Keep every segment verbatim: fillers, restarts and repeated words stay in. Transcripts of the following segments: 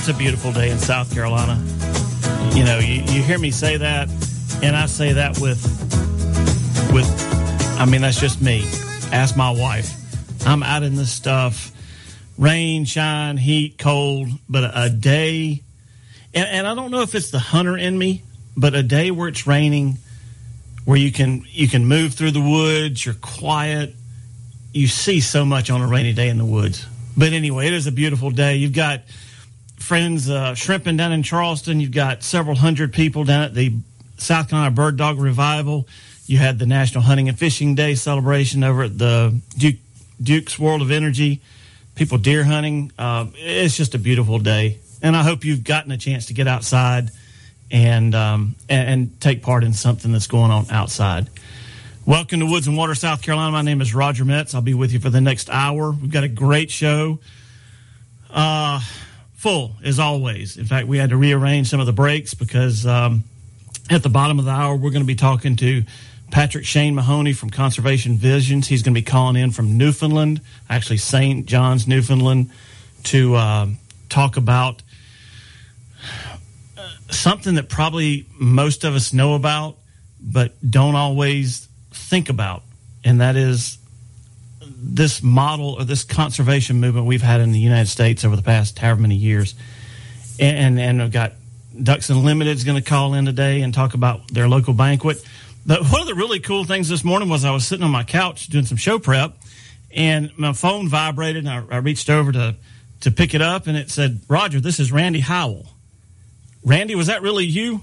It's a beautiful day in South Carolina. You know, you, you hear me say that, and I say that with, with, I mean, that's just me. Ask my wife. I'm out in this stuff, rain, shine, heat, cold, but a, a day, and, and I don't know if it's the hunter in me, but a day where it's raining, where you can you can move through the woods, you're quiet, you see so much on a rainy day in the woods. But anyway, it is a beautiful day. You've got friends uh, shrimping down in Charleston. You've got several hundred people down at the South Carolina Bird Dog Revival. You had the National Hunting and Fishing Day celebration over at the Duke, Duke's World of Energy. People deer hunting. Uh, it's just a beautiful day. And I hope you've gotten a chance to get outside and, um, and and take part in something that's going on outside. Welcome to Woods and Water, South Carolina. My name is Roger Metz. I'll be with you for the next hour. We've got a great show. Uh, full, as always. In fact, we had to rearrange some of the breaks because um, at the bottom of the hour, we're going to be talking to Patrick Shane Mahoney from Conservation Visions. He's going to be calling in from Newfoundland, actually Saint John's, Newfoundland, to uh, talk about something that probably most of us know about but don't always think about, and that is this model or this conservation movement we've had in the United States over the past however many years. And and I've got Ducks Unlimited is going to call in today and talk about their local banquet. But one of the really cool things this morning was I was sitting on my couch doing some show prep, and my phone vibrated, and I, I reached over to, to pick it up, and it said, "Roger, this is Randy Howell." Randy, was that really you?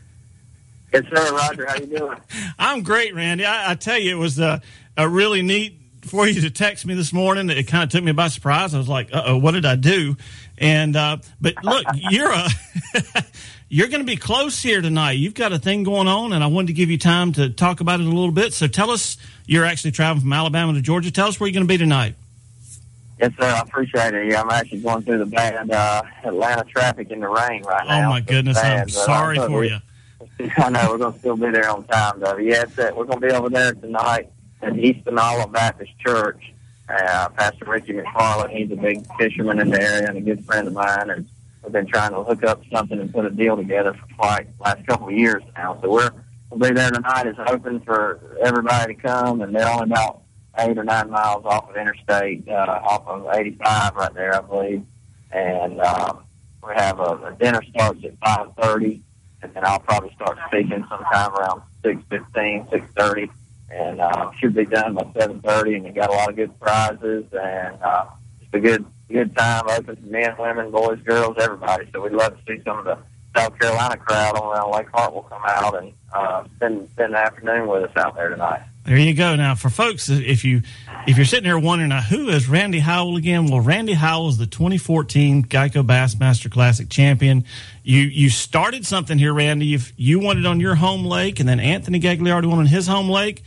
Yes, sir, Roger. How you doing? I'm great, Randy. I, I tell you, it was uh, a really neat for you to text me this morning. It kind of took me by surprise. I was like, "Uh-oh, what did I do?" And uh, but look, you're a you're going to be close here tonight. You've got a thing going on, and I wanted to give you time to talk about it a little bit. So tell us, you're actually traveling from Alabama to Georgia. Tell us where you're going to be tonight. Yes, sir. I appreciate it. Yeah, I'm actually going through the bad uh, Atlanta traffic in the rain right now. Oh my goodness, bad, I'm sorry for you. I know, we're going to still be there on time, though. Yeah, it's it. We're going to be over there tonight at East Pinalla Baptist Church. Uh, Pastor Ricky McFarland, he's a big fisherman in the area and a good friend of mine, and we've been trying to hook up something and put a deal together for quite the last couple of years now. So we're, we'll be there tonight. It's open for everybody to come, and they're only about eight or nine miles off of Interstate, uh, off of eighty-five right there, I believe. And um, we have a, a dinner starts at five thirty. And then I'll probably start speaking sometime around six fifteen, six thirty, and uh, should be done by seven thirty. And we got a lot of good prizes, and uh, just a good good time, open to men, women, boys, girls, everybody. So we'd love to see some of the South Carolina crowd on around Lake Hartwell come out and uh, spend spend the afternoon with us out there tonight. There you go. Now, for folks, if you if you're sitting there wondering, now, who is Randy Howell again? Well, Randy Howell is the twenty fourteen Geico Bassmaster Classic champion. You you started something here, Randy. If you wanted on your home lake, and then Anthony Gagliardi wanted his home lake.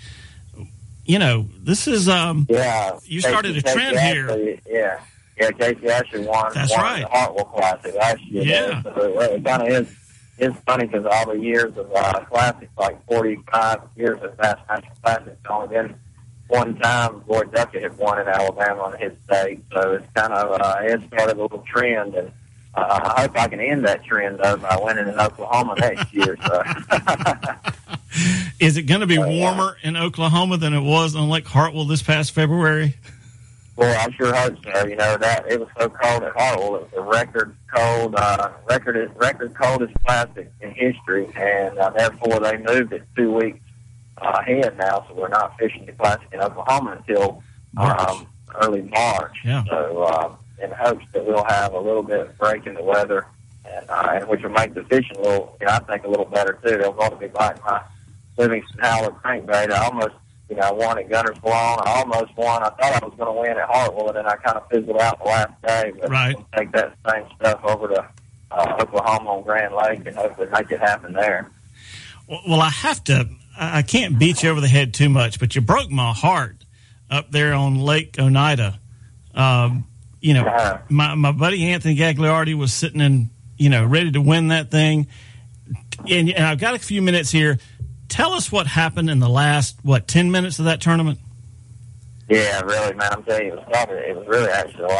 You know, this is um. Yeah. You started Casey, a trend Casey here. Ashley, yeah. Yeah. Casey Ashley won. That's won right. The Hartwell Classic last year. Yeah. So it kind of is. It's funny because all the years of uh, classics, like forty-five years of Bassmaster Classics, only been one time Lloyd Duckett had won in Alabama in his state. So it's kind of uh, it started a little trend, and uh, I hope I can end that trend though by winning in Oklahoma next year. So. Is it going to be uh, warmer in Oklahoma than it was on Lake Hartwell this past February? Well, I sure hope so. You know, that it was so cold at Hartwell. It was a record cold, uh, record record coldest classic in history, and uh, therefore they moved it two weeks uh, ahead now. So we're not fishing the classic in Oklahoma until um, early March. Yeah. So uh, in hopes that we'll have a little bit of break in the weather, and, uh, and which will make the fishing a little, you know, I think a little better too. They'll want to be biting my Livingston Howler crankbait. I almost. You know, I won at Gunner's Lawn. I almost won. I thought I was going to win at Hartwell, and then I kind of fizzled out the last day. But right. We'll take that same stuff over to uh, Oklahoma on Grand Lake and hopefully make it happen there. Well, well, I have to, I can't beat you over the head too much, but you broke my heart up there on Lake Oneida. Um, you know, uh-huh. my, my buddy Anthony Gagliardi was sitting in, you know, ready to win that thing. And, and I've got a few minutes here. Tell us what happened in the last, what, ten minutes of that tournament? Yeah, really, man. I'm telling you, it was probably, it was really actually the last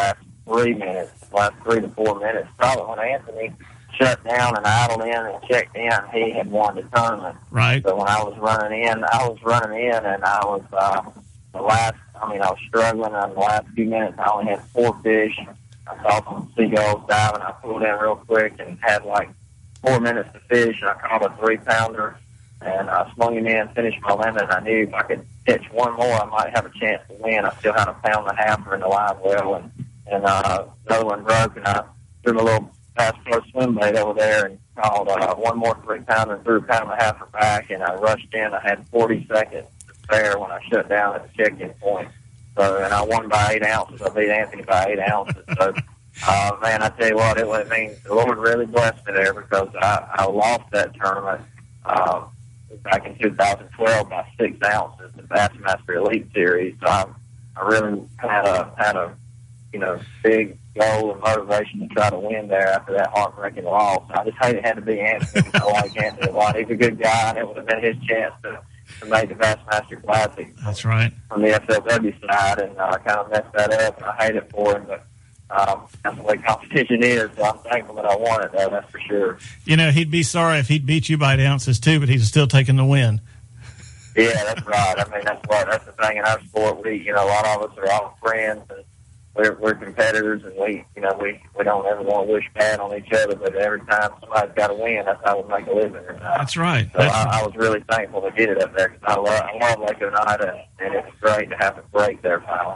three minutes, last three to four minutes. Probably when Anthony shut down and idled in and checked in, he had won the tournament. Right. So when I was running in, I was running in, and I was uh, the last. I mean, I was struggling on the last few minutes. I only had four fish. I saw some seagulls diving. I pulled in real quick and had like four minutes to fish. And I caught a three pounder, and I swung him in, finished my limit. And I knew if I could catch one more, I might have a chance to win. I still had a pound and a half in the live well, and and uh, another one broke, and I threw my little Bass Pro swim bait over there and called uh, one more three pounder and threw a pound and a half her back. And I rushed in. I had forty seconds to spare when I shut down at the check-in point. So, and I won by eight ounces. I beat Anthony by eight ounces. So, uh, man, I tell you what, it, it means the Lord really blessed me there, because I, I lost that tournament uh, back in two thousand twelve by six ounces, the Bassmaster Elite Series. So I, I really had a had a you know big goal and motivation to try to win there after that heartbreaking loss. I just hate it had to be Anthony. I like Anthony a lot. He's a good guy, and it would have been his chance to. to make the Bassmaster Classic. That's right. On the F L W side, and I uh, kind of messed that up, and I hate it for him, but um, that's the way competition is, so I'm thankful that I won it, though, that's for sure. You know, he'd be sorry if he'd beat you by eight ounces, too, but he's still taking the win. Yeah, that's right. I mean, that's what, that's the thing in our sport. We, you know, a lot of us are all friends, and we're, we're competitors, and we, you know, we, we don't ever want to wish bad on each other, but every time somebody's got to win, that's how we make a living. And, uh, that's right. So that's I, right. I was really thankful to get it up there, because I love, I love Lake Oneida, and it's great to have a break there finally.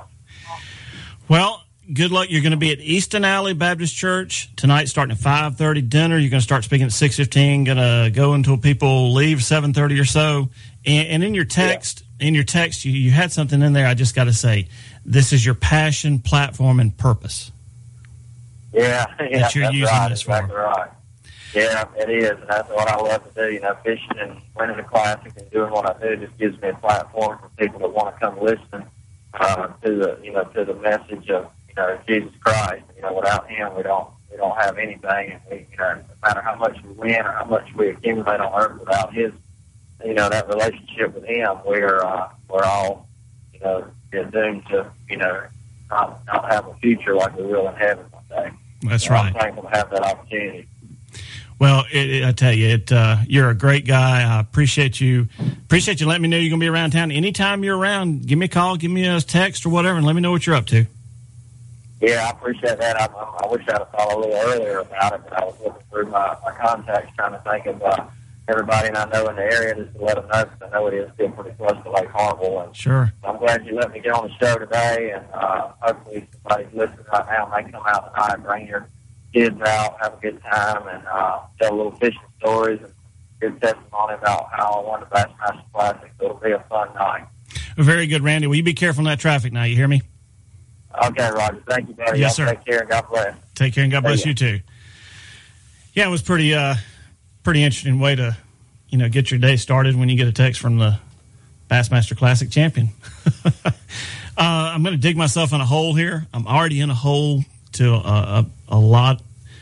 Well, good luck. You're going to be at Easton Alley Baptist Church tonight, starting at five thirty. Dinner. You're going to start speaking at six fifteen. Going to go until people leave seven thirty or so. And, and in your text, yeah. in your text, you, you had something in there. I just got to say, this is your passion, platform, and purpose. Yeah, yeah, that you're that's using right. this Exactly for. Right. Yeah, it is, and that's what I love to do. You know, fishing and winning the classic and doing what I do just gives me a platform for people that want to come listen uh, to the, you know, to the message of, you know, Jesus Christ. You know, without Him, we don't, we don't have anything, and we, you know, no matter how much we win or how much we accumulate on earth, without His, you know, that relationship with Him, we're, uh, we're all, you know, doomed to, you know, not, not have a future like we will in heaven one day. That's so right. I'm thankful to have that opportunity. Well, it, it, I tell you, it, uh, you're a great guy. I appreciate you. Appreciate you letting me know you're going to be around town. Anytime you're around, give me a call, give me a text or whatever, and let me know what you're up to. Yeah, I appreciate that. I, I, I wish I'd have thought a little earlier about it, but I was looking through my, my contacts trying to think of uh, everybody I know in the area just to let them know, because I know it is still pretty close to Lake Harville. And sure. I'm glad you let me get on the show today, and uh, hopefully somebody's listening right now may come out tonight, bring your kids out, have a good time, and uh, tell little fishing stories and good testimony about how I won the Bassmaster Classic. So it'll be a fun night. Very good, Randy. Will you be careful in that traffic now? You hear me? Okay, Roger. Thank you, buddy. Yes, Y'all sir. Take care and God bless. Take care and God bless you too. Yeah, it was pretty, uh, pretty interesting way to, you know, get your day started when you get a text from the Bassmaster Classic champion. uh, I'm going to dig myself in a hole here. I'm already in a hole to a, a, a lot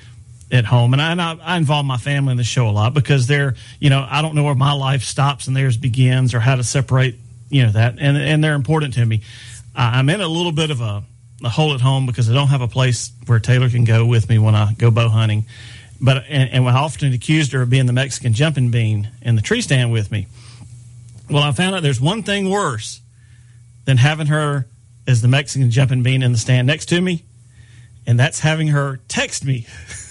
at home, and I, and I, I involve my family in the show a lot because they're, you know, I don't know where my life stops and theirs begins, or how to separate, you know, that, and and they're important to me. Uh, I'm in a little bit of a, a hole at home because I don't have a place where Taylor can go with me when I go bow hunting. But and, and I often accused her of being the Mexican jumping bean in the tree stand with me. Well, I found out there's one thing worse than having her as the Mexican jumping bean in the stand next to me, and that's having her text me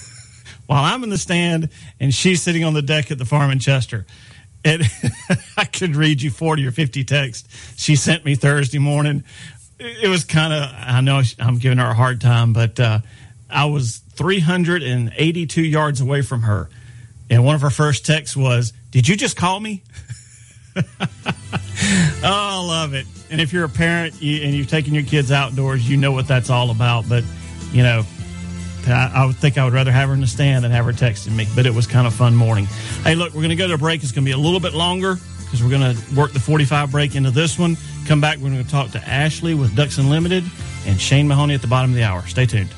while I'm in the stand and she's sitting on the deck at the farm in Chester. And I could read you forty or fifty texts she sent me Thursday morning. It was kind of, I know I'm giving her a hard time, but uh, I was three hundred eighty-two yards away from her. And one of her first texts was, "Did you just call me?" Oh, I love it. And if you're a parent you, and you've taken your kids outdoors, you know what that's all about. But, you know, I, I would think I would rather have her in the stand than have her texting me. But it was kind of a fun morning. Hey, look, we're going to go to a break. It's going to be a little bit longer because we're going to work the forty-five break into this one. Come back, we're going to talk to Ashley with Ducks Unlimited and Shane Mahoney at the bottom of the hour. Stay tuned.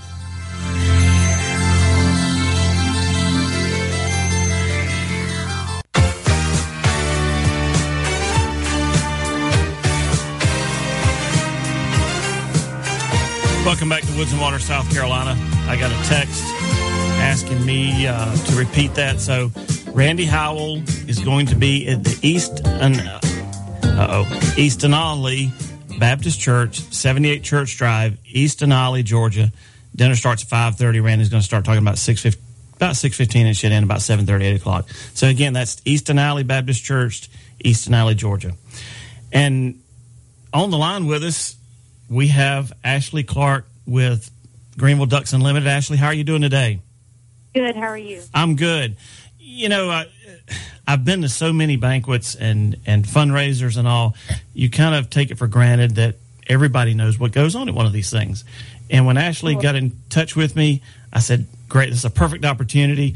Welcome back to Woods and Water, South Carolina. I got a text asking me uh, to repeat that. So Randy Howell is going to be at the East, uh, uh-oh, East Denali Baptist Church, seventy-eight Church Drive, East Denali, Georgia. Dinner starts at five thirty. Randy's going to start talking about six fifteen, about six fifteen and should end about seven thirty, eight o'clock. So again, that's East Denali Baptist Church, East Denali, Georgia. And on the line with us, we have Ashley Clark with Greenville Ducks Unlimited. Ashley, how are you doing today? Good. How are you? I'm good. You know, I, I've been to so many banquets and, and fundraisers and all. You kind of take it for granted that everybody knows what goes on at one of these things. And when Ashley got in touch with me, I said, great, this is a perfect opportunity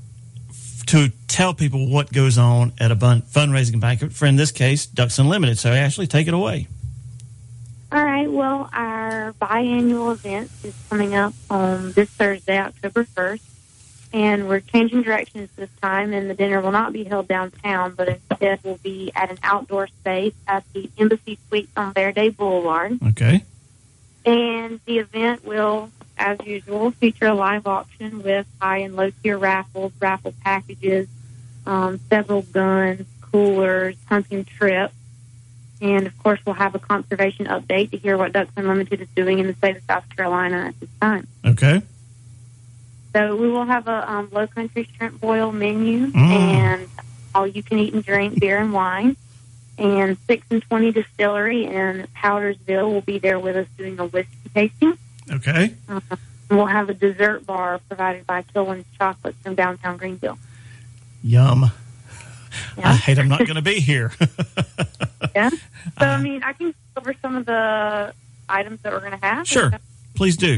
to tell people what goes on at a bun- fundraising banquet for, in this case, Ducks Unlimited. So, Ashley, take it away. All right. Well, our biannual event is coming up on this Thursday, October first, and we're changing directions this time, and the dinner will not be held downtown, but instead will be at an outdoor space at the Embassy Suites on Verde Boulevard. Okay. And the event will, as usual, feature a live auction with high and low tier raffles, raffle packages, um, several guns, coolers, hunting trips. And, of course, we'll have a conservation update to hear what Ducks Unlimited is doing in the state of South Carolina at this time. Okay. So we will have a um, low country shrimp boil menu mm. and all you can eat and drink beer and wine. And six and twenty Distillery in Powdersville will be there with us doing a whiskey tasting. Okay. Uh, and we'll have a dessert bar provided by Killen's Chocolates from downtown Greenville. Yum. Yeah. I hate I'm not going to be here. Yeah. So, I mean, I can cover some of the items that we're going to have. Sure. Please do.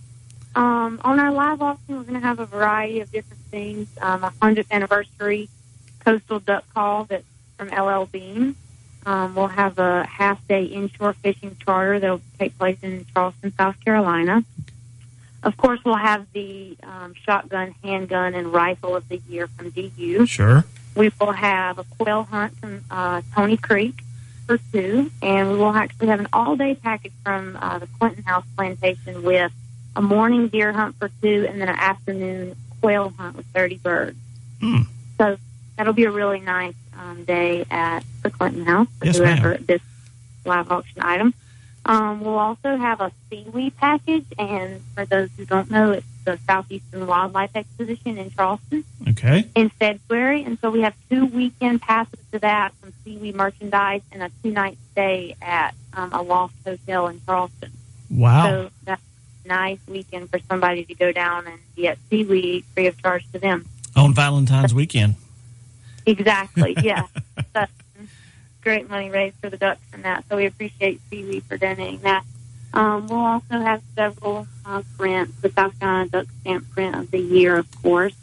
Um, on our live auction, we're going to have a variety of different things. Um, a hundredth anniversary coastal duck call that's from L L Bean. Um, we'll have a half-day inshore fishing charter that will take place in Charleston, South Carolina. Of course, we'll have the um, shotgun, handgun, and rifle of the year from D U. Sure. We will have a quail hunt from uh, Tony Creek for two, and we will actually have an all-day package from uh, the Clinton House Plantation with a morning deer hunt for two and then an afternoon quail hunt with thirty birds. Mm. So that'll be a really nice um, day at the Clinton House for yes, whoever ma'am. this live auction item. Um, we'll also have a seaweed package, and for those who don't know, it's the Southeastern Wildlife Exposition in Charleston Okay. in February. And so we have two weekend passes to that, some seaweed merchandise, and a two-night stay at um, a loft hotel in Charleston. Wow. So that's a nice weekend for somebody to go down and get seaweed free of charge to them. On Valentine's weekend. Exactly, yeah. That's great money raised for the ducks and that. So we appreciate Seaweed for donating that. Um, we'll also have several uh, prints, the South Carolina Duck Stamp Print of the Year, of course.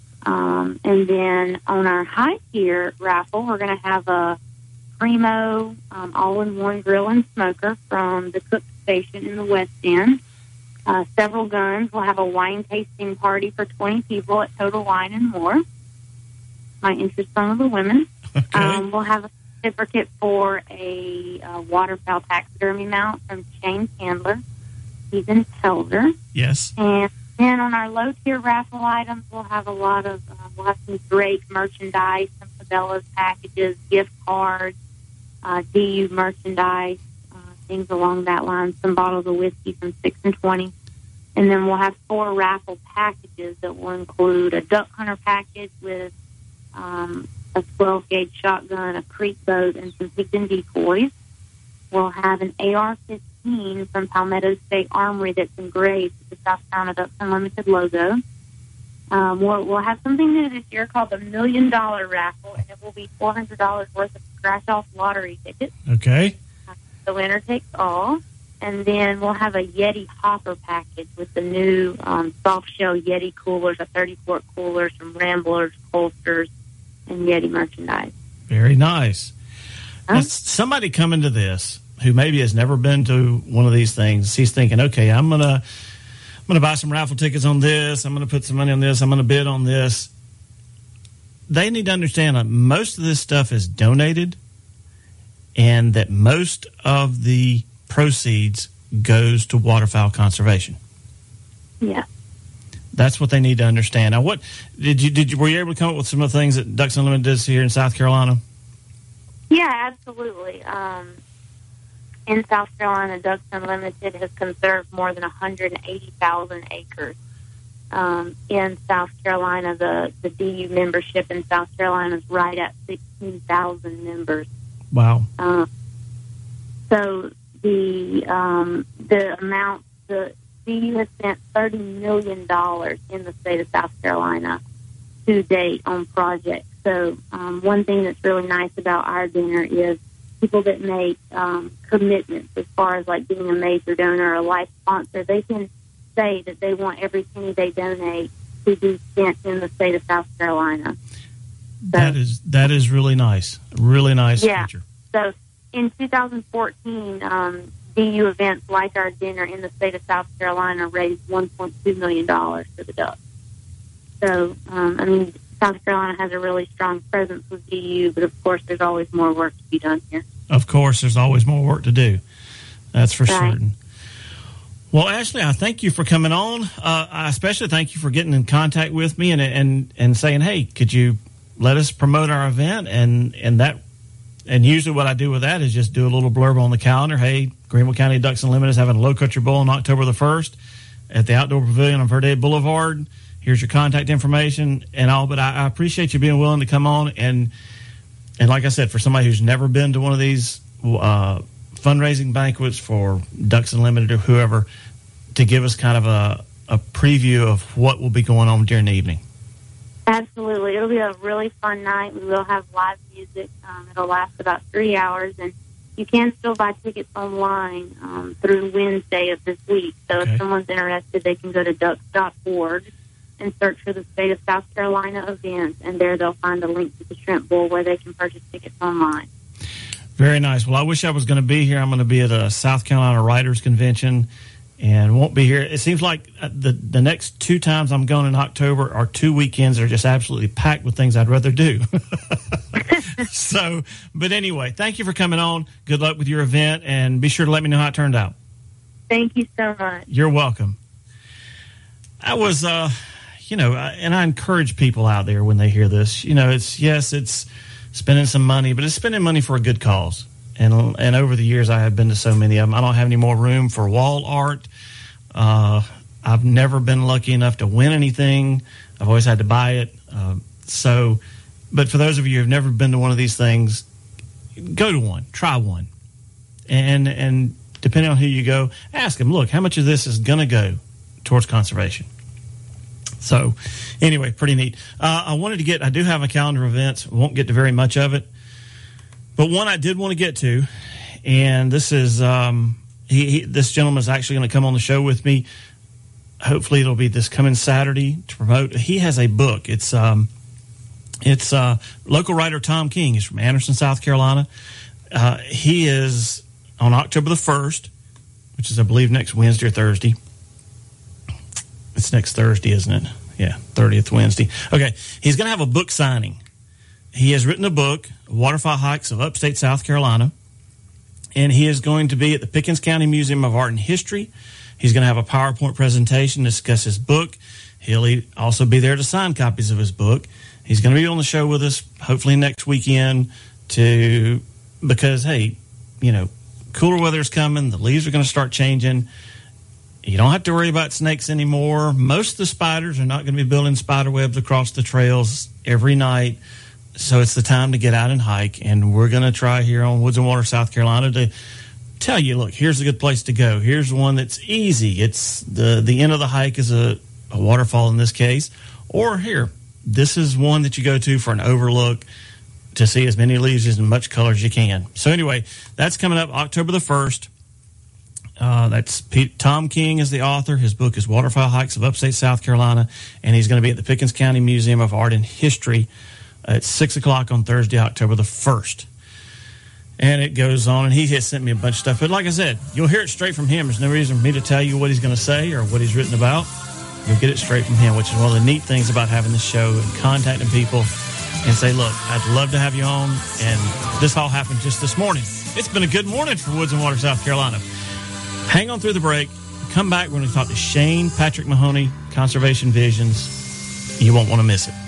Um, and then on our high tier raffle, we're going to have a Primo um, all-in-one grill and smoker from the Cook Station in the West End. Uh, several guns. We'll have a wine tasting party for twenty people at Total Wine and More. My interest some of the women. Okay. Um, we'll have a certificate for a uh, waterfowl taxidermy mount from Shane Candler. He's in Pelzer. Yes. And then on our low-tier raffle items, we'll have a lot of, uh, we'll have some Drake merchandise, some Cabela's packages, gift cards, uh, D U merchandise, uh, things along that line, some bottles of whiskey from six and twenty. And then we'll have four raffle packages that will include a duck hunter package with um, a twelve-gauge shotgun, a creek boat, and some hidden decoys. We'll have an A R fifteen from Palmetto State Armory that's engraved with the South Carolina Ducks Unlimited logo. Um, we'll, we'll have something new this year called the Million Dollar Raffle, and it will be four hundred dollars worth of scratch-off lottery tickets. Okay. Uh, the winner takes all. And then we'll have a Yeti hopper package with the new um, soft-shell Yeti coolers, a thirty-quart coolers from Ramblers, Holsters, and Yeti merchandise. Very nice. Huh? Now, somebody coming to this who maybe has never been to one of these things, he's thinking, okay, I'm going to I'm gonna buy some raffle tickets on this. I'm going to put some money on this. I'm going to bid on this. They need to understand that most of this stuff is donated and that most of the proceeds goes to waterfowl conservation. Yeah. That's what they need to understand. Now, what did you did you were you able to come up with some of the things that Ducks Unlimited does here in South Carolina? Yeah, absolutely. Um, in South Carolina, Ducks Unlimited has conserved more than one hundred eighty thousand acres. Um, in South Carolina, the, the D U membership in South Carolina is right at sixteen thousand members. Wow. Uh, so the um, the amount, the D U has spent thirty million dollars in the state of South Carolina to date on projects. So um, one thing that's really nice about our dinner is people that make um, commitments as far as like being a major donor or a life sponsor, they can say that they want every penny they donate to be spent in the state of South Carolina. So, that is that is really nice. Really nice yeah. feature. So in two thousand fourteen, um, D U events like our dinner in the state of South Carolina raised one point two million dollars for the Ducks. So, um, I mean, South Carolina has a really strong presence with D U, but of course there's always more work to be done here. Of course, there's always more work to do. That's for right. certain. Well, Ashley, I thank you for coming on. Uh, I especially thank you for getting in contact with me and and and saying, "Hey, could you let us promote our event?" And and that, and usually what I do with that is just do a little blurb on the calendar. Hey, Greenville County Ducks Unlimited is having a Low Country Bowl on October the first at the Outdoor Pavilion on Verde Boulevard. Here's your contact information and all. But I, I appreciate you being willing to come on and and like I said, for somebody who's never been to one of these uh, fundraising banquets for Ducks Unlimited or whoever, to give us kind of a, a preview of what will be going on during the evening. Absolutely. It'll be a really fun night. We will have live music. Um, it'll last about three hours, and you can still buy tickets online um, through Wednesday of this week. So okay. if someone's interested, they can go to ducks dot org and search for the State of South Carolina events, and there they'll find a link to the Shrimp Bowl where they can purchase tickets online. Very nice. Well, I wish I was going to be here. I'm going to be at a South Carolina Writers Convention and won't be here. It seems like the the next two times I'm going in October are two weekends that are just absolutely packed with things I'd rather do. So, but anyway, thank you for coming on. Good luck with your event, and be sure to let me know how it turned out. Thank you so much. You're welcome. I was, uh, you know, and I encourage people out there when they hear this, you know, it's, yes, it's spending some money, but it's spending money for a good cause. And and over the years, I have been to so many of them. I don't have any more room for wall art. Uh, I've never been lucky enough to win anything. I've always had to buy it. Uh, so, but for those of you who have never been to one of these things, go to one. Try one. And, and depending on who you go, ask them, look, how much of this is going to go towards conservation? So, anyway, pretty neat. Uh, I wanted to get, I do have a calendar of events. Won't get to very much of it. But one I did want to get to, and this is um, he, he, this gentleman is actually going to come on the show with me. Hopefully, it'll be this coming Saturday to promote. He has a book. It's um, it's uh, local writer Tom King. He's from Anderson, South Carolina. Uh, he is on October the first, which is I believe next Wednesday or Thursday. It's next Thursday, isn't it? Yeah, thirtieth Wednesday. Okay, he's going to have a book signing. He has written a book, Waterfowl Hikes of Upstate South Carolina, and he is going to be at the Pickens County Museum of Art and History. He's going to have a PowerPoint presentation to discuss his book. He'll also be there to sign copies of his book. He's going to be on the show with us hopefully next weekend to because, hey, you know, cooler weather's coming. The leaves are going to start changing. You don't have to worry about snakes anymore. Most of the spiders are not going to be building spider webs across the trails every night. So it's the time to get out and hike, and we're going to try here on Woods and Water, South Carolina, to tell you, look, here's a good place to go. Here's one that's easy. It's the the end of the hike is a, a waterfall in this case. Or here, this is one that you go to for an overlook to see as many leaves and much color as you can. So anyway, that's coming up October the first. Uh, that's Pete, Tom King is the author. His book is Waterfowl Hikes of Upstate South Carolina, and he's going to be at the Pickens County Museum of Art and History at six o'clock on Thursday, October the first. And it goes on, and he has sent me a bunch of stuff. But like I said, you'll hear it straight from him. There's no reason for me to tell you what he's going to say or what he's written about. You'll get it straight from him, which is one of the neat things about having this show and contacting people and say, look, I'd love to have you on. And this all happened just this morning. It's been a good morning for Woods and Water, South Carolina. Hang on through the break. Come back. We're going to talk to Shane Patrick Mahoney, Conservation Visions. You won't want to miss it.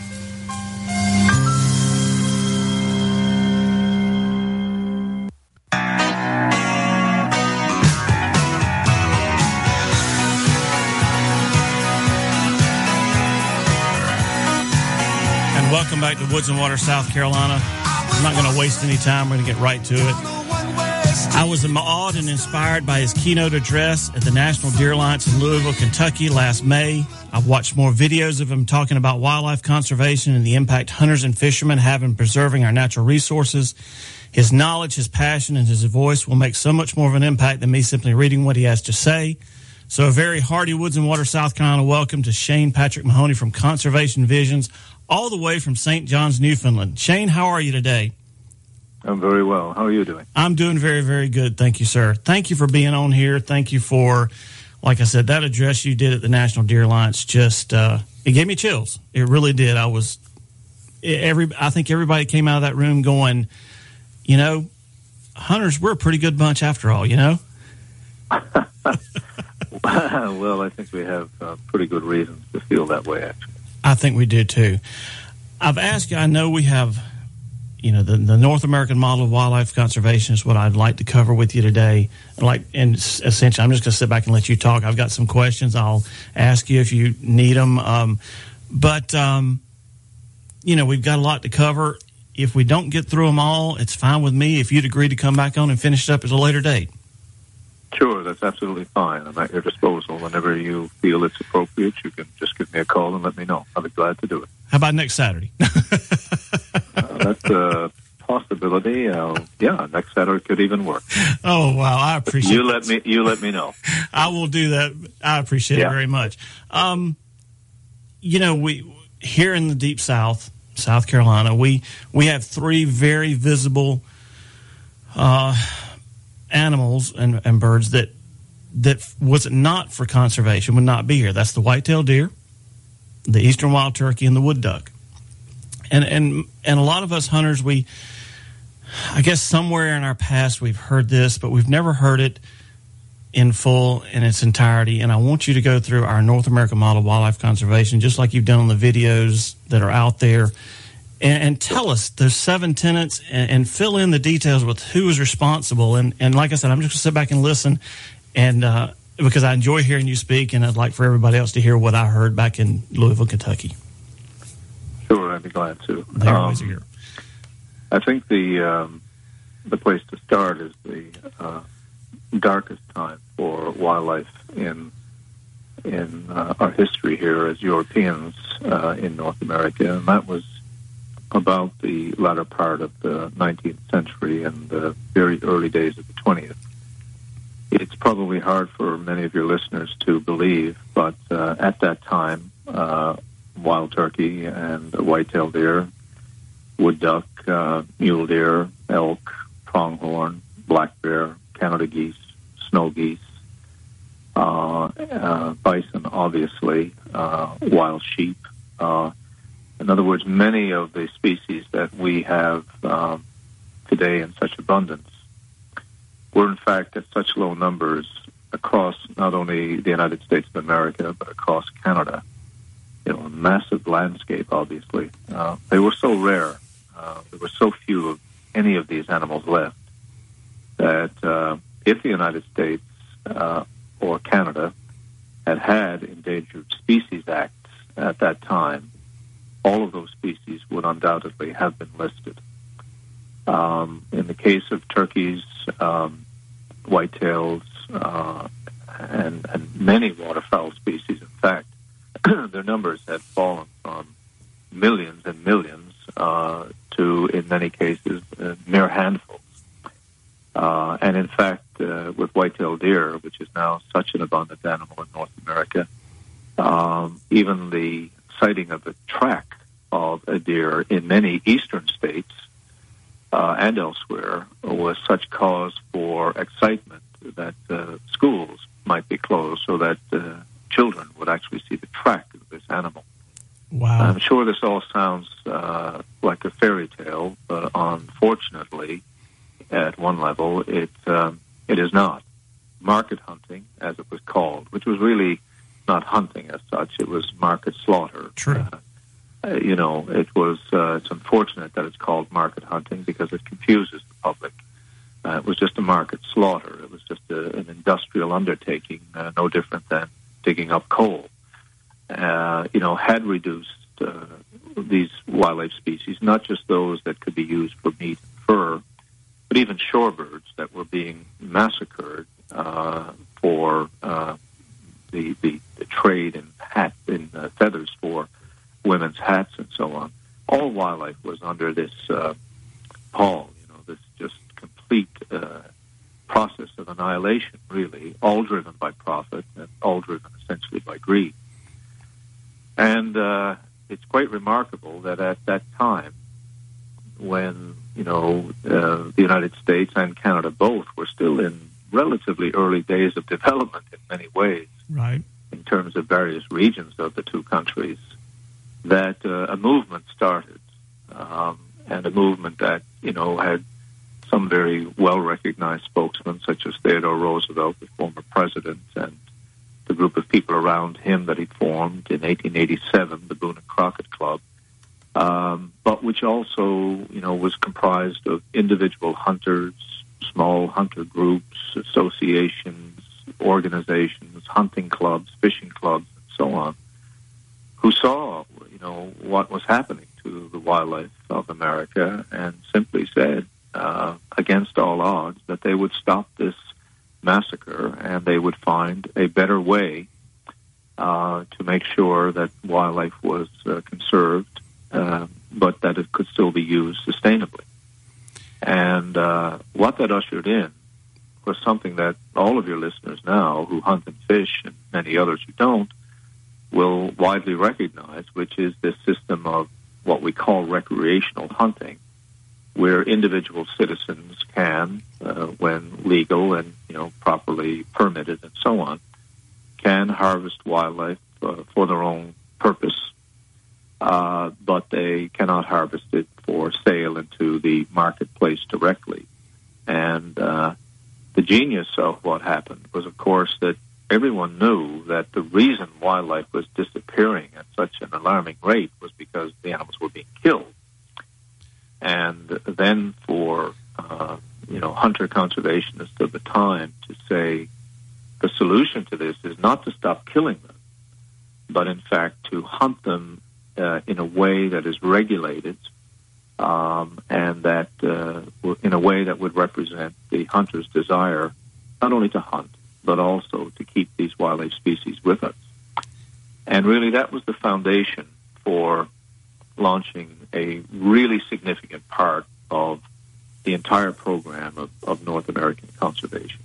And welcome back to Woods and Water, South Carolina. I'm not going to waste any time. We're going to get right to it. I was awed and inspired by his keynote address at the National Deer Alliance in Louisville, Kentucky last May. I've watched more videos of him talking about wildlife conservation and the impact hunters and fishermen have in preserving our natural resources. His knowledge, his passion, and his voice will make so much more of an impact than me simply reading what he has to say. So a very hearty Woods and Water, South Carolina welcome to Shane Patrick Mahoney from Conservation Visions, all the way from Saint John's, Newfoundland. Shane, how are you today? I'm very well. How are you doing? I'm doing very, very good. Thank you, sir. Thank you for being on here. Thank you for, like I said, that address you did at the National Deer Alliance just, uh, it gave me chills. It really did. I was, every, I think everybody came out of that room going, you know, hunters, we're a pretty good bunch after all, you know? Well, I think we have uh, pretty good reasons to feel that way, actually. I think we do, too. I've asked you, I know we have, you know, the, the North American model of wildlife conservation is what I'd like to cover with you today. Like, and essentially, I'm just going to sit back and let you talk. I've got some questions. I'll ask you if you need them. Um, but, um, you know, we've got a lot to cover. If we don't get through them all, it's fine with me if you'd agree to come back on and finish it up at a later date. Sure, that's absolutely fine. I'm at your disposal. Whenever you feel it's appropriate, you can just give me a call and let me know. I'll be glad to do it. How about next Saturday? uh, that's a possibility. Uh, yeah, next Saturday could even work. Oh, wow. I appreciate you. Let me, you let me know. I will do that. I appreciate yeah. it very much. Um, you know, we here in the Deep South, South Carolina, we, we have three very visible uh animals and, and birds that that was it not for conservation would not be here. That's the white-tailed deer, the eastern wild turkey, and the wood duck. And and and a lot of us hunters, we, I guess somewhere in our past we've heard this, but we've never heard it in full in its entirety. And I want you to go through our North American model of wildlife conservation, just like you've done on the videos that are out there. And, and tell us those seven tenets and, and fill in the details with who is responsible. And, and like I said, I'm just going to sit back and listen, and uh, because I enjoy hearing you speak, and I'd like for everybody else to hear what I heard back in Louisville, Kentucky. Sure, I'd be glad to. They're um, always here. I think the um, the place to start is the uh, darkest time for wildlife in in uh, our history here as Europeans uh, in North America, and that was about the latter part of the nineteenth century and the very early days of the twentieth. It's probably hard for many of your listeners to believe, but uh, at that time, uh, wild turkey and white-tailed deer, wood duck, uh, mule deer, elk, pronghorn, black bear, Canada geese, snow geese, uh, uh, bison, obviously, uh, wild sheep, uh, in other words, many of the species that we have um, today in such abundance were, in fact, at such low numbers across not only the United States of America, but across Canada. You know, a massive landscape, obviously. Uh, they were so rare. Uh, there were so few of any of these animals left that uh, if the United States uh, or Canada had had Endangered Species Acts at that time, all of those species would undoubtedly have been listed. Um, in the case of turkeys, um, whitetails, uh, and, and many waterfowl species, in fact, their numbers had fallen from millions and millions uh, to, in many cases, uh, mere handfuls. Uh, and in fact, uh, with white-tailed deer, which is now such an abundant animal in North America, um, even the sighting of the track of a deer in many eastern states uh, and elsewhere was such cause for excitement that uh, schools might be closed so that uh, children would actually see the track of this animal. Wow. I'm sure this all sounds uh, like a fairy tale, but unfortunately, at one level, it um, it is not. market hunting, as it was called, which was really not hunting as such. It was market slaughter. True. Uh, uh, you know, it was. Uh, it's unfortunate that it's called market hunting because it confuses the public. Uh, it was just a market slaughter. It was just a, an industrial undertaking, uh, no different than digging up coal. Uh, you know, had reduced uh, these wildlife species, not just those that could be used for meat and fur, but even shorebirds that were being massacred uh, for uh, the, the the trade in hat in uh, feathers for women's hats and so on. All wildlife was under this uh, pall, you know, this just complete uh, process of annihilation, really, all driven by profit and all driven essentially by greed. And uh, it's quite remarkable that at that time, when, you know, uh, the United States and Canada both were still in relatively early days of development in many ways, right, in terms of various regions of the two countries, that uh, a movement started, um, and a movement that, you know, had some very well-recognized spokesmen, such as Theodore Roosevelt, the former president, and the group of people around him that he formed in eighteen eighty-seven, the Boone and Crockett Club, um, but which also, you know, was comprised of individual hunters, small hunter groups, associations, organizations, hunting clubs, fishing clubs, and so on, who saw, you know, what was happening to the wildlife of America and simply said, uh, against all odds, that they would stop this massacre and they would find a better way uh, to make sure that wildlife was uh, conserved, uh, but that it could still be used sustainably. And uh, what that ushered in was something that all of your listeners now who hunt and fish, and many others who don't, will widely recognize, which is this system of what we call recreational hunting, where individual citizens can, uh, when legal and, you know, properly permitted and so on, can harvest wildlife uh, for their own purpose, uh, but they cannot harvest it for sale into the marketplace directly. And uh, the genius of what happened was, of course, that everyone knew that the reason wildlife was disappearing at such an alarming rate was because the animals were being killed. And then for, uh, you know, hunter conservationists of the time to say the solution to this is not to stop killing them, but in fact to hunt them uh, in a way that is regulated, um, and that uh, in a way that would represent the hunter's desire not only to hunt, but also to keep these wildlife species with us. And really that was the foundation for launching a really significant part of the entire program of, of North American conservation.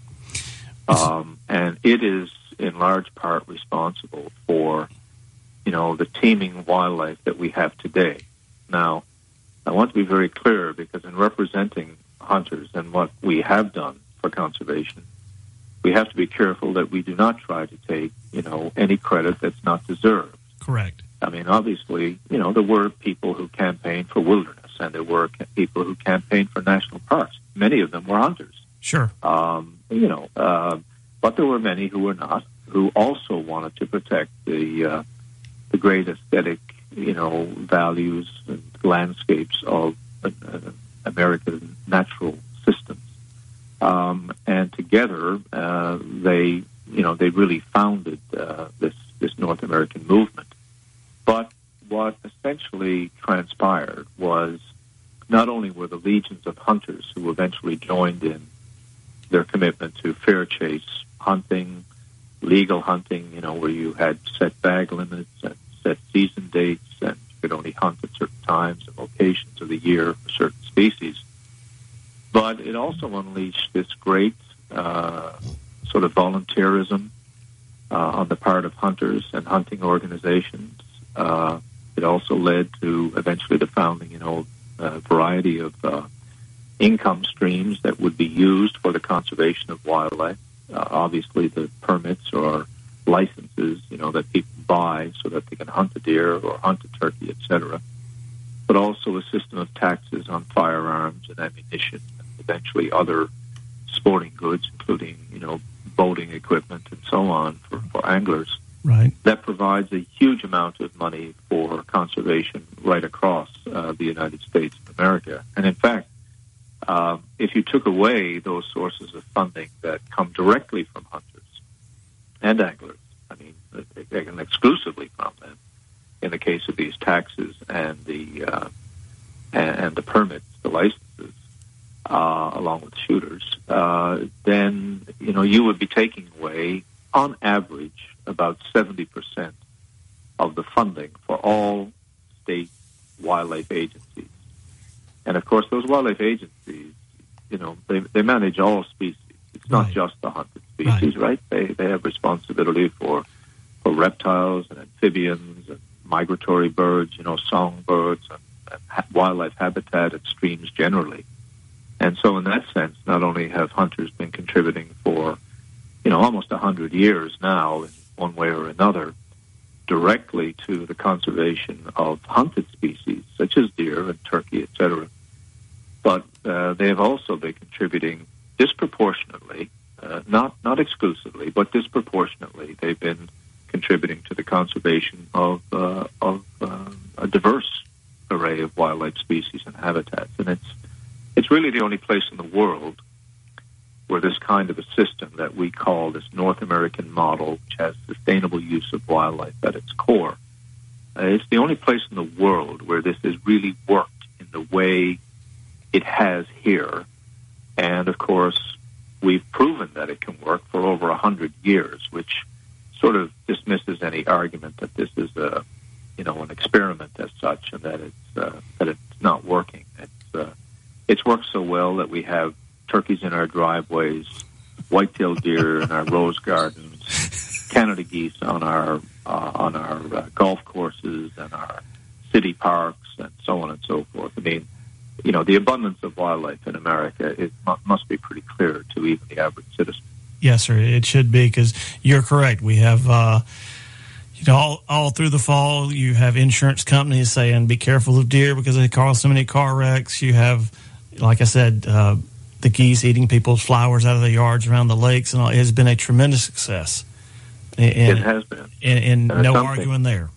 Um, and it is in large part responsible for, you know, the teeming wildlife that we have today. Now, I want to be very clear, because in representing hunters and what we have done for conservation, we have to be careful that we do not try to take, you know, any credit that's not deserved. Correct. I mean, obviously, you know, there were people who campaigned for wilderness, and there were people who campaigned for national parks. Many of them were hunters. Sure. Um, you know, uh, but there were many who were not, who also wanted to protect the uh, the great aesthetic, you know, values and landscapes of uh, American natural systems. Um, and together, uh, they, you know, they really founded uh, this this North American movement. But what essentially transpired was not only were the legions of hunters who eventually joined in their commitment to fair chase hunting, legal hunting, you know, where you had set bag limits and set season dates, and you could only hunt at certain times and locations of the year for certain species. But it also unleashed this great uh, sort of volunteerism uh, on the part of hunters and hunting organizations. Uh, it also led to eventually the founding, you know, a variety of uh, income streams that would be used for the conservation of wildlife. Uh, obviously, the permits or licenses, you know, that people buy so that they can hunt a deer or hunt a turkey, et cetera. But also a system of taxes on firearms and ammunition, and eventually other sporting goods, including, you know, boating equipment and so on for, for anglers. Right. That provides a huge amount of money for conservation right across uh, the United States of America. And in fact, uh, if you took away those sources of funding that come directly from hunters and anglers, I mean, and exclusively from them, in the case of these taxes and the uh, and, and the permits, the licenses, uh, along with shooters, uh, then you know you would be taking away, on average, about seventy percent of the funding for all state wildlife agencies. And of course, those wildlife agencies, you know, they, they manage all species. It's not Right. just the hunted species, right? right? They they have responsibility for, for reptiles and amphibians and migratory birds, you know, songbirds and, and ha- wildlife habitat and streams generally. And so in that sense, not only have hunters been contributing for, you know, almost one hundred years now, in one way or another, directly to the conservation of hunted species, such as deer and turkey, et cetera. But uh, they have also been contributing disproportionately, uh, not not exclusively, but disproportionately. They've been contributing to the conservation of uh, of uh, a diverse array of wildlife species and habitats, and it's it's really the only place in the world where this kind of a system that we call this North American model, which has sustainable use of wildlife at its core, uh, it's the only place in the world where this has really worked in the way it has here. And, of course, we've proven that it can work for over one hundred years, which sort of dismisses any argument that this is a, you know, an experiment as such, and that it's uh, that it's not working. It's uh, it's worked so well that we have turkeys in our driveways, white-tailed deer in our rose gardens, Canada geese on our uh, on our uh, golf courses and our city parks, and so on and so forth. I mean, you know, the abundance of wildlife in America, it mu- must be pretty clear to even the average citizen. Yes, sir. It should be, because you're correct. We have, uh, you know, all, all through the fall, you have insurance companies saying, be careful of deer because they cause so many car wrecks. You have, like I said, uh, the geese eating people's flowers out of the yards around the lakes, and all. It has been a tremendous success. And, it has been. And, and, and no something. arguing there.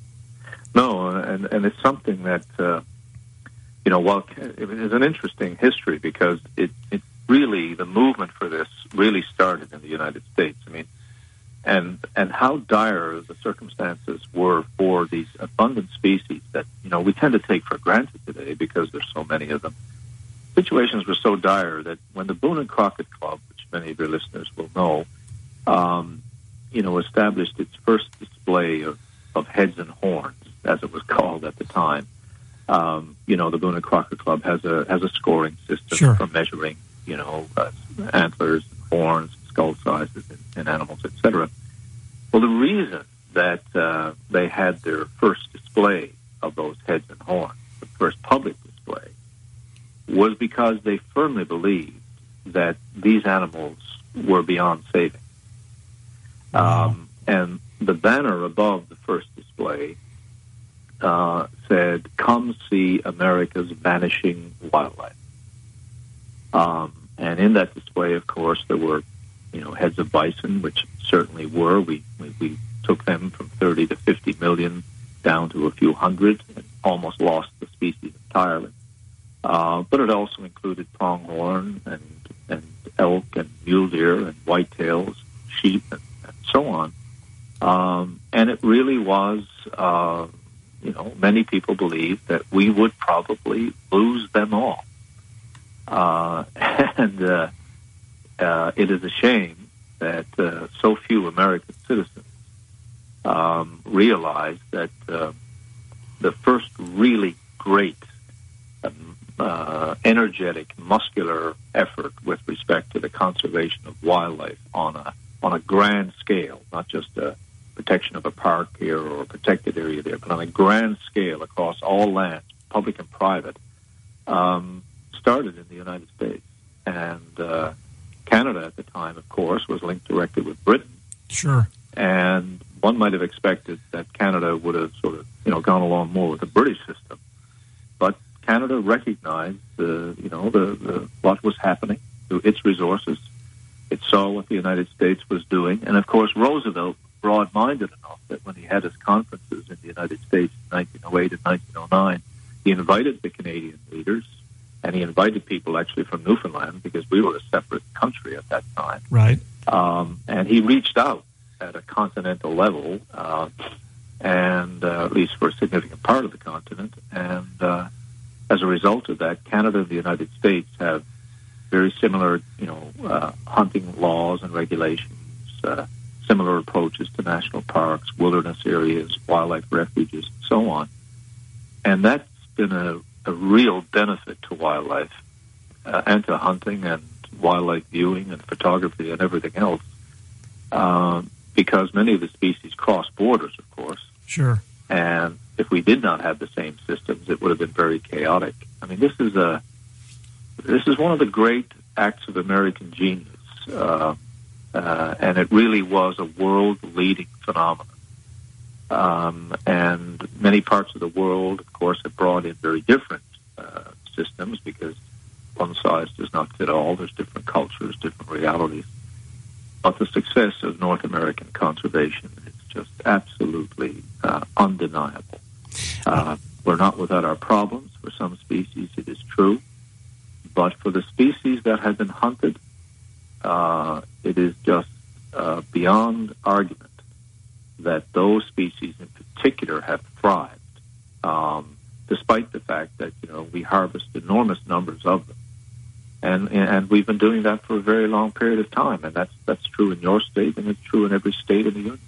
No, and, and it's something that, uh, you know, while it is an interesting history, because it, it really, the movement for this really started in the United States. I mean, and and how dire the circumstances were for these abundant species that, you know, we tend to take for granted today because there's so many of them. Situations were so dire that when the Boone and Crockett Club, which many of your listeners will know, um, you know, established its first display of, of heads and horns, as it was called at the time. Um, you know, the Boone and Crockett Club has a has a scoring system Sure. for measuring, you know, uh, antlers, horns, skull sizes in, in animals, et cetera. Well, the reason that uh, they had their first display of those heads and horns, the first public display, was because they firmly believed that these animals were beyond saving. Wow. Um, and the banner above the first display uh, said, "Come see America's vanishing wildlife." Um, and in that display, of course, there were, you know, heads of bison, which certainly were. We, we, we took them from thirty to fifty million down to a few hundred and almost lost the species entirely. Uh, but it also included pronghorn and, and elk and mule deer and whitetails, sheep, and, and so on. Um, and it really was, uh, you know, many people believed that we would probably lose them all. Uh, and uh, uh, it is a shame that uh, so few American citizens um, realize that uh, the first really great um, uh, energetic, muscular effort with respect to the conservation of wildlife on a on a grand scale, not just a protection of a park here or a protected area there, but on a grand scale across all lands, public and private, um, started in the United States. And uh, Canada at the time, of course, was linked directly with Britain. Sure. And one might have expected that Canada would have sort of, you know, gone along more with the British system. But Canada recognized the, you know, the, the what was happening through its resources, It saw what the United States was doing. And, of course, Roosevelt, broad-minded enough that when he had his conferences in the United States in nineteen oh eight and nineteen oh nine, he invited the Canadian leaders, and he invited people actually from Newfoundland because we were a separate country at that time. Right. Um, and he reached out at a continental level, uh, and uh, at least for a significant part of the continent. And uh, as a result of that, Canada and the United States have very similar, you know, uh, hunting laws and regulations, uh, similar approaches to national parks, wilderness areas, wildlife refuges, and so on. And that's been a, a real benefit to wildlife uh, and to hunting and wildlife viewing and photography and everything else, uh, because many of the species cross borders, of course. Sure. And if we did not have the same systems, it would have been very chaotic. I mean, this is a this is one of the great acts of American genius, uh, uh, and it really was a world-leading phenomenon. Um, and many parts of the world, of course, have brought in very different uh, systems because one size does not fit all. There's different cultures, different realities. But the success of North American conservation is just absolutely uh, undeniable. Uh, we're not without our problems. For some species, it is true. But for the species that have been hunted, uh, it is just uh, beyond argument that those species in particular have thrived, um, despite the fact that, you know, we harvest enormous numbers of them. And and we've been doing that for a very long period of time, and that's that's true in your state, and it's true in every state in the union.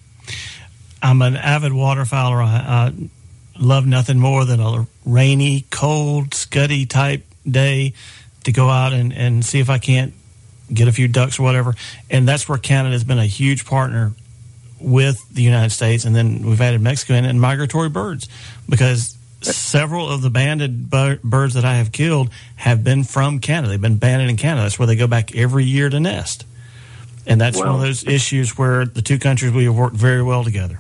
I'm an avid waterfowler. I, I love nothing more than a rainy, cold, scuddy type day to go out and, and see if I can't get a few ducks or whatever. And that's where Canada has been a huge partner with the United States, and then we've added Mexico in, and migratory birds, because several of the banded birds that I have killed have been from Canada. They've been banded in Canada. That's where they go back every year to nest. And that's well, one of those issues where the two countries, we have worked very well together.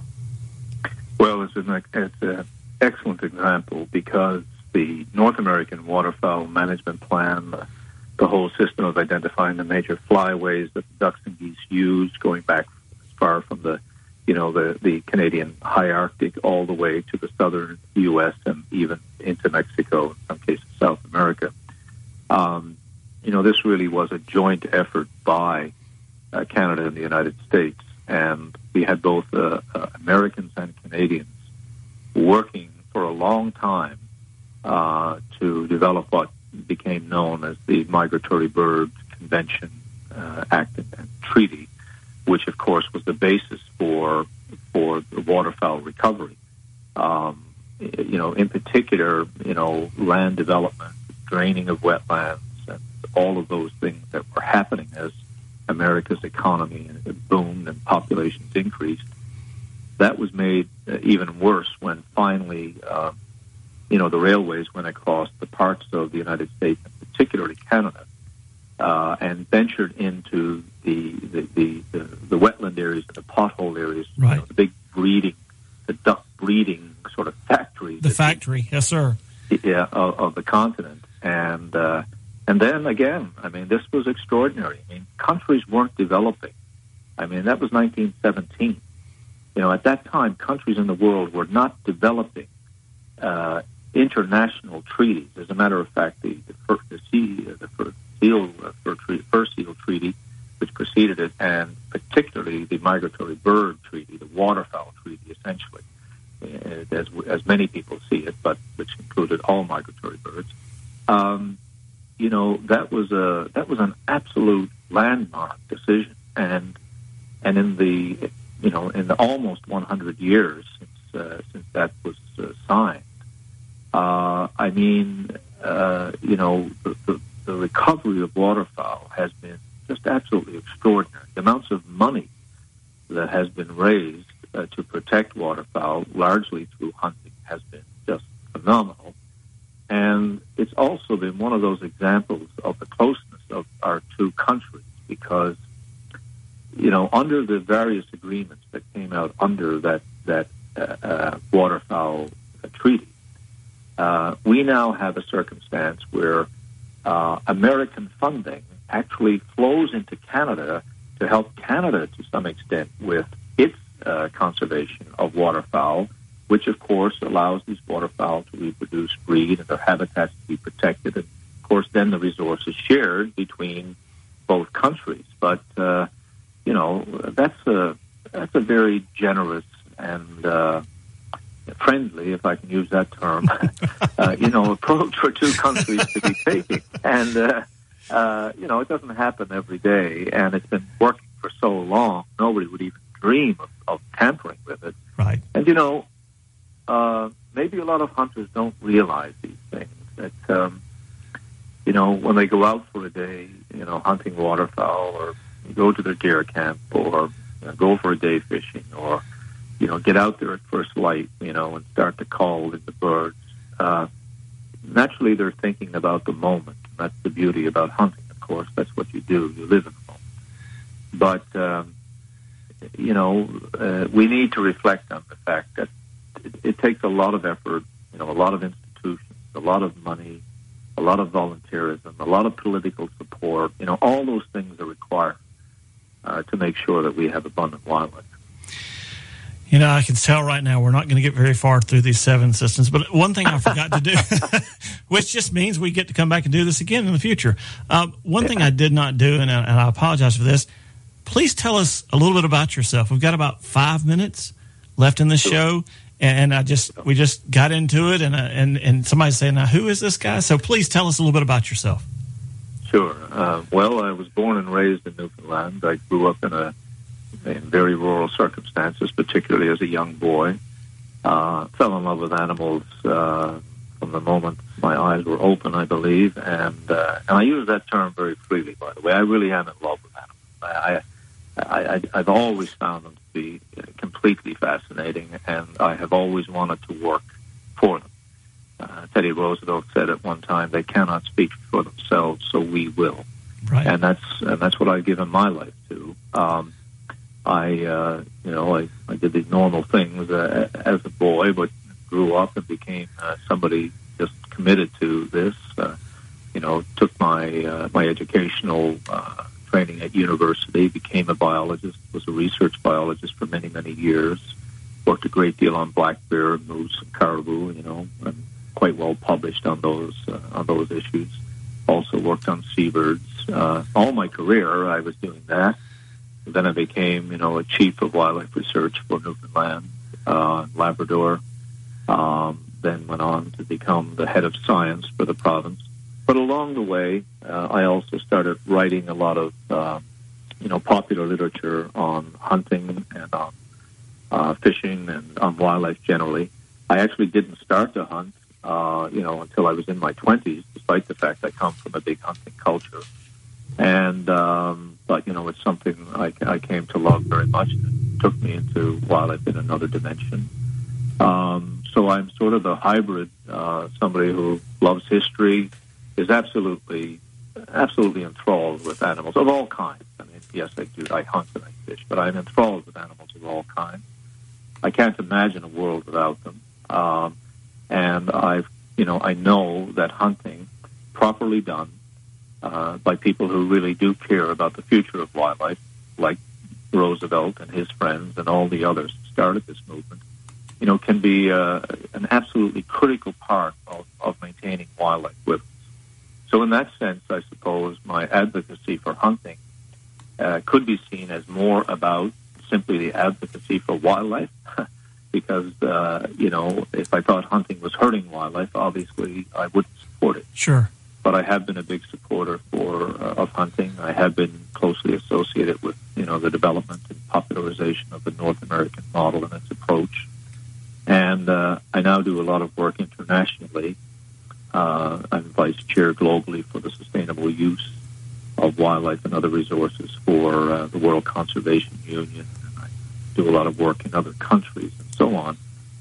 Well, it's an, it's an excellent example because the North American Waterfowl Management Plan, the, the whole system of identifying the major flyways that the ducks and geese use, going back as far from the you know, the, the Canadian high Arctic all the way to the southern U S and even into Mexico, in some cases South America. Um, you know, this really was a joint effort by uh, Canada and the United States, and we had both uh, uh, Americans and Canadians working for a long time uh, to develop what became known as the Migratory Bird Convention uh, Act and, and Treaty, which, of course, was the basis for for the waterfowl recovery. Um, you know, in particular, you know, land development, draining of wetlands, and all of those things that were happening as America's economy boomed and populations increased. That was made uh, even worse when finally, uh, you know, the railways went across the parts of the United States, and particularly Canada, uh, and ventured into the the, the, the the wetland areas, the pothole areas, right. You know, the big breeding, the duck breeding sort of factories. The factory, yes, sir. Yeah, of, of the continent. And uh, and then again, I mean, this was extraordinary. I mean, countries weren't developing. I mean, that was nineteen seventeen. You know, at that time, countries in the world were not developing uh, international treaties. As a matter of fact, the the, fir- the sea, the fir- seal, uh, fur, treaty, fur seal treaty, which preceded it, and particularly the Migratory Bird Treaty, the Waterfowl Treaty, essentially, as as many people see it, but which included all migratory birds. Um, you know, that was a that was an absolute landmark decision, and and in the you know in the almost one hundred years since uh, since that was uh, signed, uh, I mean, uh, you know, the, the, the recovery of waterfowl has been just absolutely extraordinary. The amounts of money that has been raised uh, to protect waterfowl, largely through hunting, has been just phenomenal. And it's also been one of those examples of the closeness of our two countries because, you know, under the various agreements that came out under that, that uh, uh, waterfowl uh, treaty, uh, we now have a circumstance where uh, American funding actually flows into Canada to help Canada to some extent with its uh, conservation of waterfowl, which of course allows these waterfowl to reproduce, breed, and their habitats to be protected. And of course, then the resource is shared between both countries. But uh, you know, that's a that's a very generous and uh, friendly, if I can use that term, uh, you know, approach for two countries to be taking. And uh, uh, you know, it doesn't happen every day, and it's been working for so long. Nobody would even dream of, of tampering with it. Right. And you know, uh, maybe a lot of hunters don't realize these things. That um, you know, when they go out for a day, you know, hunting waterfowl, or go to their deer camp, or you know, go for a day fishing, or you know, get out there at first light, you know, and start to call in the birds. Uh, naturally, they're thinking about the moment. That's the beauty about hunting, of course. That's what you do. You live in the moment. But, um, you know, uh, we need to reflect on the fact that it, it takes a lot of effort, you know, a lot of institutions, a lot of money, a lot of volunteerism, a lot of political support. You know, all those things are required uh, to make sure that we have abundant wildlife. You know, I can tell right now we're not going to get very far through these seven systems. But one thing I forgot to do, which just means we get to come back and do this again in the future. Uh, one thing I did not do, and I, and I apologize for this, please tell us a little bit about yourself. We've got about five minutes left in the show, and I just we just got into it, and uh, and and somebody's saying, now, who is this guy? So please tell us a little bit about yourself. Sure. Uh, well, I was born and raised in Newfoundland. I grew up in a in very rural circumstances, particularly as a young boy. Uh, fell in love with animals uh, from the moment my eyes were open, I believe, and uh, and I use that term very freely, by the way. I really am in love with animals. I, I, I, I've always found them to be completely fascinating, and I have always wanted to work for them. Uh, Teddy Roosevelt said at one time, "They cannot speak for themselves, so we will." Right. And that's and that's what I've given my life to. Um, I, uh, you know, I, I did these normal things uh, as a boy, but grew up and became uh, somebody just committed to this. Uh, you know, took my uh, my educational uh, training at university, became a biologist, was a research biologist for many, many years. Worked a great deal on black bear, moose, and caribou. You know, and quite well published on those uh, on those issues. Also worked on seabirds. Uh, all my career, I was doing that. Then I became, you know, a chief of wildlife research for Newfoundland, uh, Labrador. Um, then went on to become the head of science for the province. But along the way, uh, I also started writing a lot of, uh, you know, popular literature on hunting and on uh, fishing and on wildlife generally. I actually didn't start to hunt, uh, you know, until I was in my twenties, despite the fact I come from a big hunting culture. And, um, but, you know, it's something I, I came to love very much. It took me into wildlife in another dimension. Um, so I'm sort of a hybrid, uh, somebody who loves history, is absolutely, absolutely enthralled with animals of all kinds. I mean, yes, I do. I hunt and I fish, but I'm enthralled with animals of all kinds. I can't imagine a world without them. Um, and I've, you know, I know that hunting, properly done, Uh, by people who really do care about the future of wildlife, like Roosevelt and his friends and all the others who started this movement, you know, can be uh, an absolutely critical part of, of maintaining wildlife with us. So in that sense, I suppose my advocacy for hunting uh, could be seen as more about simply the advocacy for wildlife, because, uh, you know, if I thought hunting was hurting wildlife, obviously I wouldn't support it. Sure. But I have been a big supporter for uh, of hunting. I have been closely associated with, you know, the development and popularization of the North American model and its approach. And uh, I now do a lot of work internationally. Uh, I'm vice chair globally for the sustainable use of wildlife and other resources for uh, the World Conservation Union. And I do a lot of work in other countries and so on.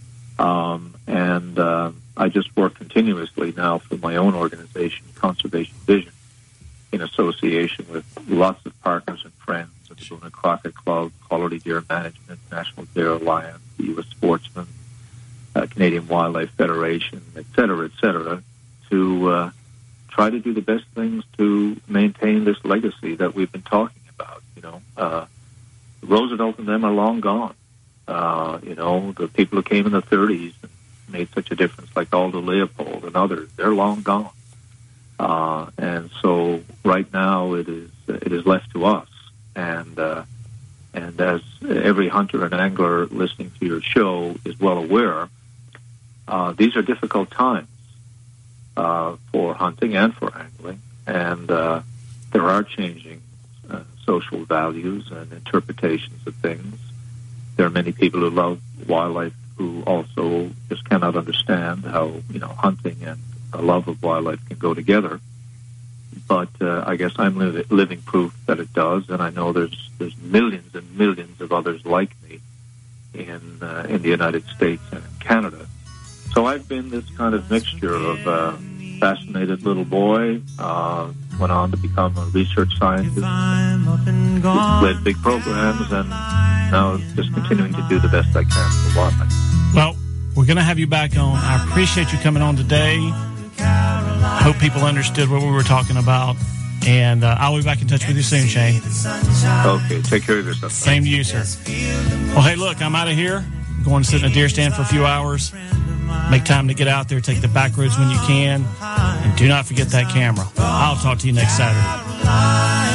Um, and uh, I just work continuously now for my own organization, Conservation Vision, in association with lots of partners and friends, the Laguna Crockett Club, Quality Deer Management, National Deer Alliance, the U S Sportsman, uh, Canadian Wildlife Federation, et cetera, et cetera, to uh, try to do the best things to maintain this legacy that we've been talking about. You know, uh, Roosevelt and them are long gone. Uh, you know, the people who came in the thirties and made such a difference, like Aldo Leopold and others, they're long gone. Uh, and so right now it is it is left to us. And uh, and as every hunter and angler listening to your show is well aware, uh, these are difficult times uh, for hunting and for angling. And uh, there are changing uh, social values and interpretations of things. There are many people who love wildlife who also just cannot understand how, you know, hunting and a love of wildlife can go together. But uh, I guess I'm li- living proof that it does, and I know there's there's millions and millions of others like me in uh, in the United States and in Canada. So I've been this kind of mixture of uh, fascinated little boy, uh, went on to become a research scientist, led big programs, and now just continuing to do the best I can for wildlife. Well, we're going to have you back on. I appreciate you coming on today. I hope people understood what we were talking about. And uh, I'll be back in touch with you soon, Shane. Okay, take care of yourself. Same to you, sir. Well, hey, look, I'm out of here. I'm going to sit in a deer stand for a few hours. Make time to get out there, take the back roads when you can. And do not forget that camera. I'll talk to you next Saturday.